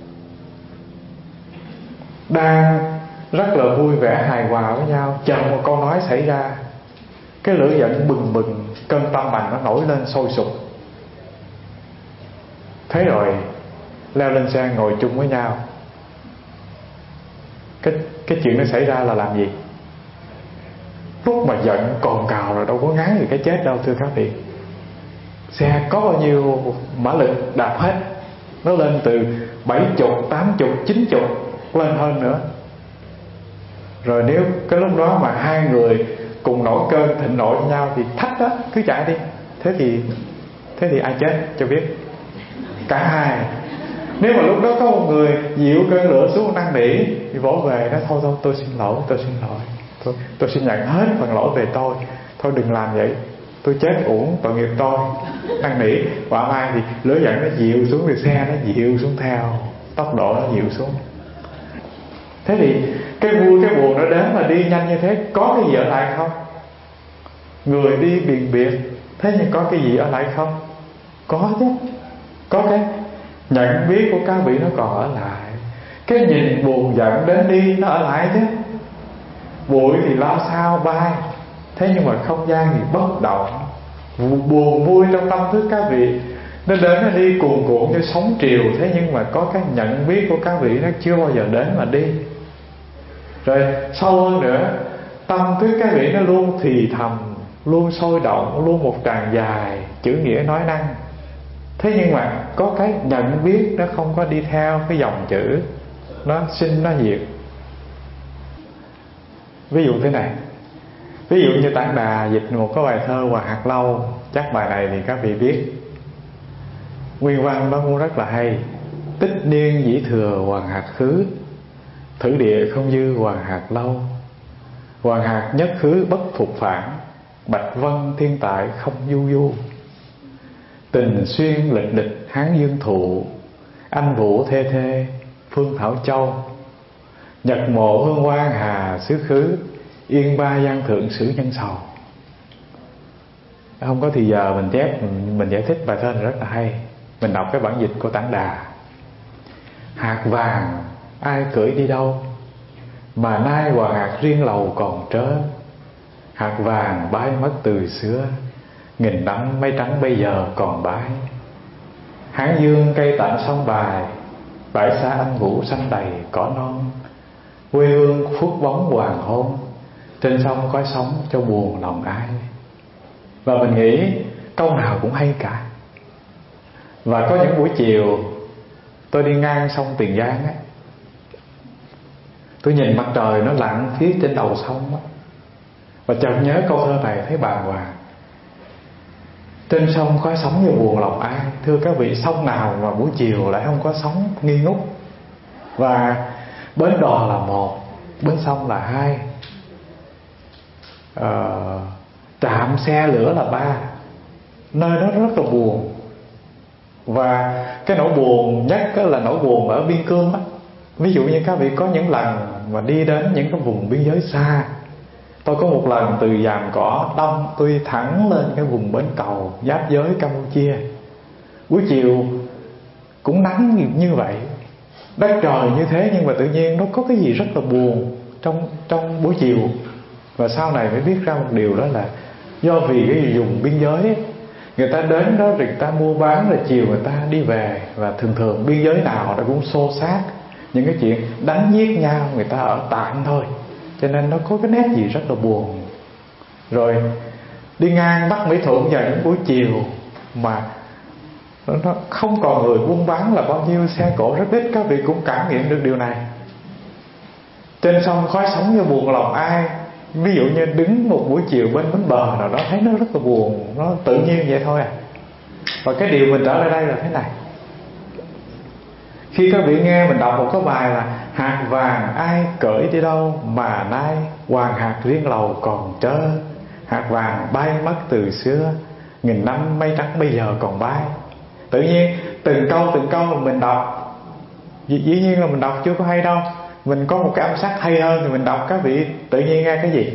Đang rất là vui vẻ hài hòa với nhau, chợt một câu nói xảy ra, cái lửa giận bừng bừng, cơn tâm mạnh nó nổi lên sôi sục. Thế rồi leo lên xe ngồi chung với nhau. Cái chuyện nó xảy ra là làm gì? Lúc mà giận cồn cào rồi đâu có ngán gì cái chết đâu, thưa các vị. Xe có bao nhiêu mã lực đạp hết. Nó lên từ 70, 80, 90, lên hơn nữa. Rồi nếu cái lúc đó mà hai người cùng nổi cơn thịnh nộ với nhau thì thách đó, cứ chạy đi. Thế thì ai chết cho biết? Cả hai. Nếu mà lúc đó có một người dịu cơn lửa xuống năn nỉ thì vỗ về nói thôi tôi xin lỗi, tôi xin nhận hết phần lỗi về tôi, thôi đừng làm vậy, tôi chết uổng tội nghiệp tôi, năn nỉ. Quả mai thì lửa giận nó dịu xuống, thì xe nó dịu xuống theo, tốc độ nó dịu xuống. Thế thì cái vui cái buồn nó đến mà đi nhanh như thế, có cái gì ở lại không? Người đi biền biệt, thế nhưng có cái gì ở lại không? Có chứ. Có cái nhận biết của các vị nó còn ở lại. Cái nhìn buồn giận đến đi nó ở lại chứ. Bụi thì lao sao bay, thế nhưng mà không gian thì bất động. Buồn vui trong tâm thức các vị nó đến nó đi cuồn cuộn như sóng triều. Thế nhưng mà có cái nhận biết của các vị nó chưa bao giờ đến mà đi. Rồi sâu hơn nữa, tâm thức các vị nó luôn thì thầm, luôn sôi động, luôn một tràng dài chữ nghĩa nói năng. Thế nhưng mà có cái nhận biết nó không có đi theo cái dòng chữ, nó sinh nó diệt. Ví dụ thế này, ví dụ như Tản Đà dịch một cái bài thơ Hoàng Hạt Lâu, chắc bài này thì các vị biết. Nguyên văn nó cũng rất là hay. Tích niên dĩ thừa Hoàng Hạt khứ, thử địa không dư Hoàng Hạt Lâu. Hoàng Hạt nhất khứ bất phục phản, Bạch vân thiên tại không du du. Tình xuyên lịch lịch Hán Dương thụ, anh vũ thê thê Phương Thảo Châu. Nhật mộ hương quan hà xứ khứ, yên ba gian thượng sử nhân sầu. Không có thì giờ mình chép, mình giải thích bài thơ này rất là hay. Mình đọc cái bản dịch của Tản Đà. Hạt vàng ai cưỡi đi đâu, mà nay hoàng hạt riêng lầu còn trớ. Hạt vàng bay mất từ xưa, nghìn năm mây trắng bây giờ còn bái. Hán Dương cây tạnh sông bài, bãi xa anh vũ xanh đầy cỏ non. Quê hương phút bóng hoàng hôn, trên sông khói sóng cho buồn lòng ai. Và mình nghĩ câu nào cũng hay cả. Và có những buổi chiều tôi đi ngang sông Tiền Giang á, tôi nhìn mặt trời nó lặn phía trên đầu sông á, và chợt nhớ câu thơ này thấy bàng hoàng. Trên sông khói sóng và buồn lòng ai. Thưa các vị, sông nào mà buổi chiều lại không có sóng nghi ngút. Và bến đò là một, bến sông là hai, trạm xe lửa là ba. Nơi đó rất là buồn. Và cái nỗi buồn nhất là nỗi buồn ở biên cương á. Ví dụ như các vị có những lần mà đi đến những cái vùng biên giới xa. Tôi có một lần từ Giàm Cỏ Đông tôi đi thẳng lên cái vùng bến cầu giáp giới Campuchia. Buổi chiều cũng nắng như vậy, đất trời như thế, nhưng mà tự nhiên nó có cái gì rất là buồn trong buổi chiều. Và sau này mới biết ra một điều, đó là do vì cái vùng biên giới ấy, người ta đến đó rồi người ta mua bán, rồi chiều người ta đi về. Và thường thường biên giới nào nó cũng xô xát, những cái chuyện đánh giết nhau, người ta ở tạm thôi, cho nên nó có cái nét gì rất là buồn. Rồi đi ngang Bắc Mỹ Thuận vào những buổi chiều mà nó không còn người buôn bán là bao nhiêu xe cộ rất ít. Các vị cũng cảm nghiệm được điều này. Trên sông khói sóng như buồn lòng ai. Ví dụ như đứng một buổi chiều bên bến bờ nào đó thấy nó rất là buồn, nó tự nhiên vậy thôi à. Và cái điều mình trở lại đây là thế này. Khi các vị nghe mình đọc một cái bài là hạt vàng ai cởi đi đâu, mà nay hoàng hạt riêng lầu còn trơ. Hạt vàng bay mất từ xưa, nghìn năm mây trắng bây giờ còn bay. Tự nhiên từng câu mà mình đọc, dĩ nhiên là mình đọc chưa có hay đâu. Mình có một cái âm sắc hay hơn thì mình đọc, các vị tự nhiên nghe cái gì?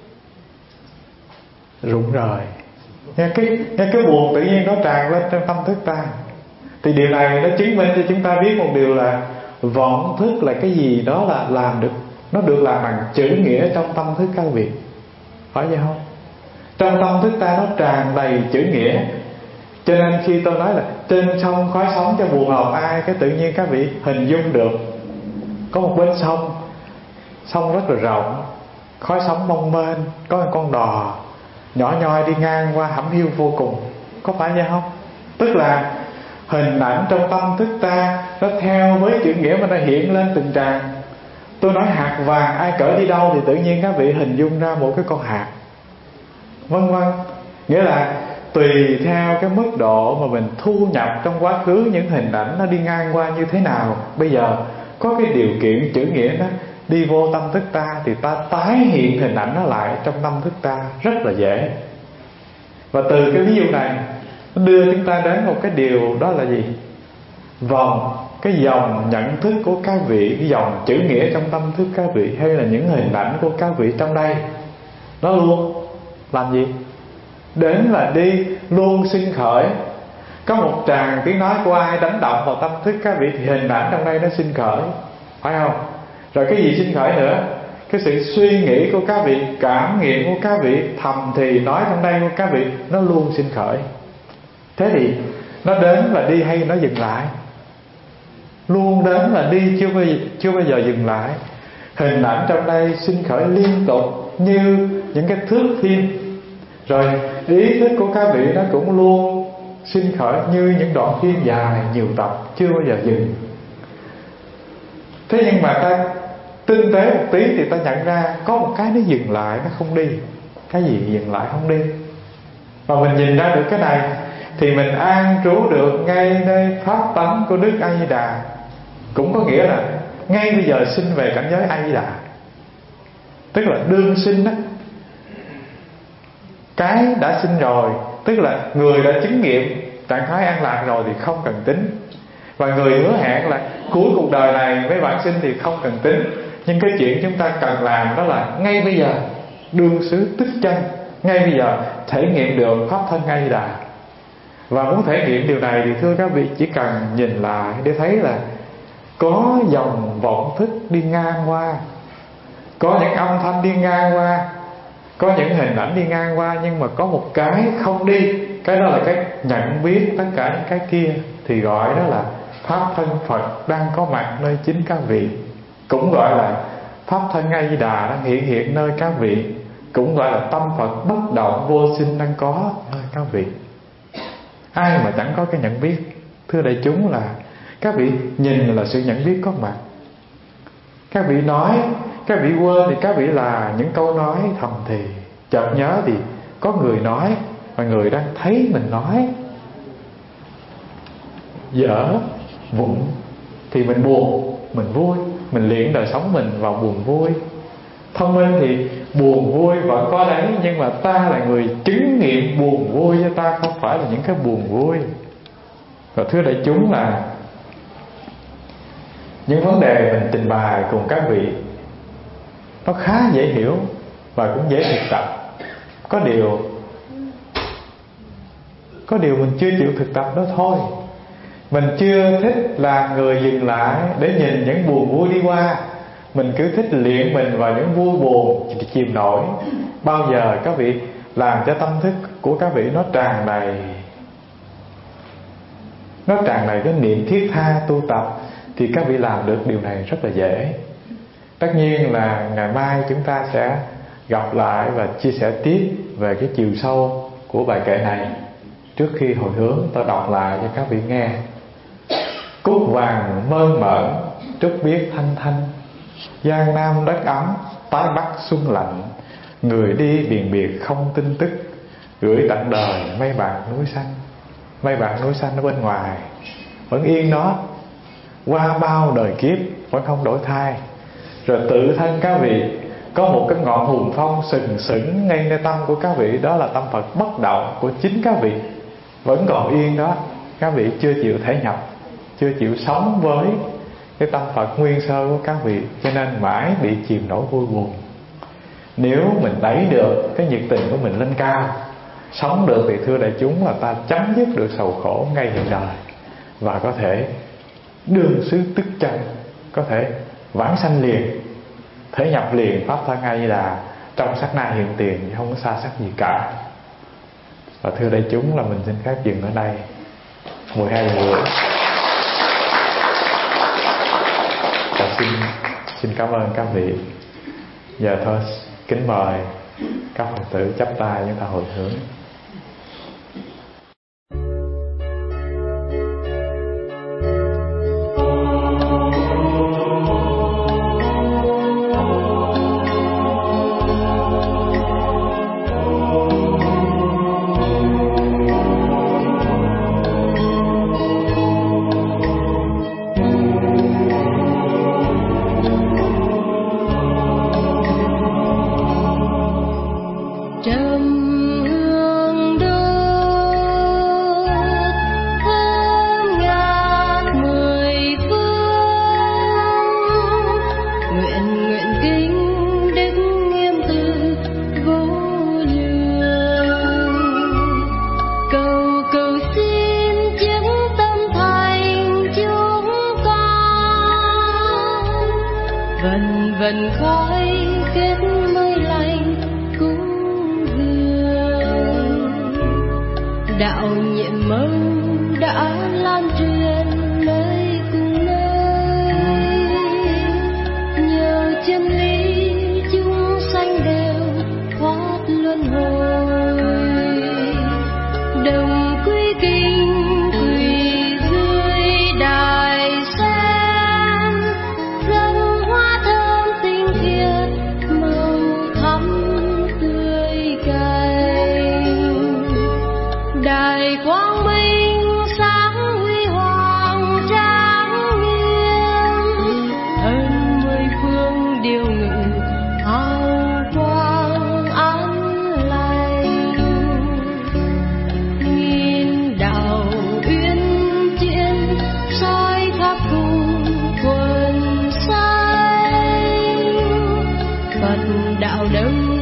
Rụng rời. Nghe cái buồn tự nhiên nó tràn lên trong tâm thức ta. Thì điều này nó chứng minh cho chúng ta biết một điều là vọng thức là cái gì đó là làm được, nó được làm bằng chữ nghĩa trong tâm thức các vị. Phải vậy không? Trong tâm thức ta nó tràn đầy chữ nghĩa. Cho nên khi tôi nói là trên sông khói sóng cho buồn lòng ai, cái tự nhiên các vị hình dung được có một bến sông rất là rộng, khói sóng mông mênh, có một con đò nhỏ nhoi đi ngang qua hẩm hiu vô cùng. Có phải vậy không? Tức là hình ảnh trong tâm thức ta nó theo với chữ nghĩa mà nó hiện lên từng tràng. Tôi nói hạt vàng ai cởi đi đâu thì tự nhiên các vị hình dung ra một cái con hạt, vân vân. Nghĩa là tùy theo cái mức độ mà mình thu nhập trong quá khứ những hình ảnh nó đi ngang qua như thế nào, bây giờ có cái điều kiện chữ nghĩa đó đi vô tâm thức ta thì ta tái hiện hình ảnh nó lại trong tâm thức ta rất là dễ. Và từ cái ví dụ này nó đưa chúng ta đến một cái điều, đó là gì? Cái dòng nhận thức của các vị, cái dòng chữ nghĩa trong tâm thức các vị, hay là những hình ảnh của các vị trong đây, nó luôn làm gì? Đến là đi, luôn sinh khởi. Có một tràng tiếng nói của ai đánh động vào tâm thức các vị thì hình ảnh trong đây nó sinh khởi, phải không? Rồi cái gì sinh khởi nữa? Cái sự suy nghĩ của các vị, cảm nghiệm của các vị, thầm thì nói trong đây của các vị, nó luôn sinh khởi. Thế thì nó đến và đi hay nó dừng lại? Luôn đến là đi, chưa bao giờ dừng lại. Hình ảnh trong đây sinh khởi liên tục như những cái thước phim. Rồi ý thức của các vị nó cũng luôn sinh khởi như những đoạn phim dài nhiều tập, chưa bao giờ dừng. Thế nhưng mà ta tinh tế một tí thì ta nhận ra có một cái nó dừng lại, nó không đi. Cái gì dừng lại không đi? Và mình nhìn ra được cái này thì mình an trú được ngay nơi pháp tánh của Đức A Di Đà. Cũng có nghĩa là ngay bây giờ sinh về cảnh giới A Di Đà, tức là đương sinh đó. Cái đã sinh rồi, tức là người đã chứng nghiệm trạng thái an lạc rồi thì không cần tính. Và người hứa hẹn là cuối cuộc đời này với bản sinh thì không cần tính. Nhưng cái chuyện chúng ta cần làm đó là ngay bây giờ đương xứ tức chân, ngay bây giờ thể nghiệm được pháp thân A Di Đà. Và muốn thể nghiệm điều này thì thưa các vị chỉ cần nhìn lại để thấy là có dòng vọng thức đi ngang qua, có những âm thanh đi ngang qua, có những hình ảnh đi ngang qua, nhưng mà có một cái không đi. Cái đó là cái nhận biết tất cả những cái kia, thì gọi đó là pháp thân Phật đang có mặt nơi chính các vị. Cũng gọi là pháp thân A Di Đà đang hiện hiện nơi các vị. Cũng gọi là tâm Phật bất động vô sinh đang có nơi các vị. Ai mà chẳng có cái nhận biết? Thưa đại chúng, là các vị nhìn là sự nhận biết có mặt. Các vị nói, các vị quên thì các vị là những câu nói thầm thì. Chợt nhớ thì có người nói, và người đang thấy mình nói. Dở vụng thì mình buồn, mình vui. Mình luyện đời sống mình vào buồn vui. Thông minh thì buồn vui vẫn có đấy, nhưng mà ta là người chứng nghiệm buồn vui, cho ta không phải là những cái buồn vui. Và thưa đại chúng, là những vấn đề mình trình bày cùng các vị nó khá dễ hiểu và cũng dễ thực tập. Có điều mình chưa chịu thực tập đó thôi. Mình chưa thích là người dừng lại để nhìn những buồn vui đi qua. Mình cứ thích luyện mình vào những vui buồn chìm nổi. Bao giờ các vị làm cho tâm thức của các vị nó tràn đầy cái niệm thiết tha tu tập, thì các vị làm được điều này rất là dễ. Tất nhiên là ngày mai chúng ta sẽ gặp lại và chia sẻ tiếp về cái chiều sâu của bài kệ này. Trước khi hồi hướng, tôi đọc lại cho các vị nghe. Cúc vàng mơn mởn, trúc biếc thanh thanh, Giang Nam đất ấm, tái Bắc xuân lạnh. Người đi biển biệt không tin tức, gửi tận đời mây bạc núi xanh. Mây bạc núi xanh ở bên ngoài vẫn yên đó, qua bao đời kiếp vẫn không đổi thay. Rồi tự thân các vị có một cái ngọn hùng phong sừng sững ngay nơi tâm của các vị. Đó là tâm Phật bất động của chính các vị, vẫn còn yên đó. Các vị chưa chịu thể nhập, chưa chịu sống với cái tâm Phật nguyên sơ của các vị, cho nên mãi bị chìm nổi vui buồn. Nếu mình đẩy được cái nhiệt tình của mình lên cao, sống được, thì thưa đại chúng là ta chấm dứt được sầu khổ ngay hiện đời, và có thể đương xứ tức chân, có thể vãng sanh liền, thể nhập liền pháp thân A Di Đà trong sát na hiện tiền, không có xa sắc gì cả. Và thưa đại chúng, là mình xin phép dừng ở đây. 12 giờ. Và xin cảm ơn các vị. Giờ thôi kính mời các Phật tử chắp tay chúng ta hồi hướng. vần khói kết mây lành cũng dường đạo nhiệm mâu đã lan truyền nơi cùng nơi nhờ chân lý chúng sanh đều thoát luân hồi đồng quy kinh quỳ dưới đài sen dâng hoa thơm tinh khiết màu thắm tươi cành đài quang minh sáng huy hoàng trang nghiêm ơn mười phương điều ngự hào quang an lành vào đâu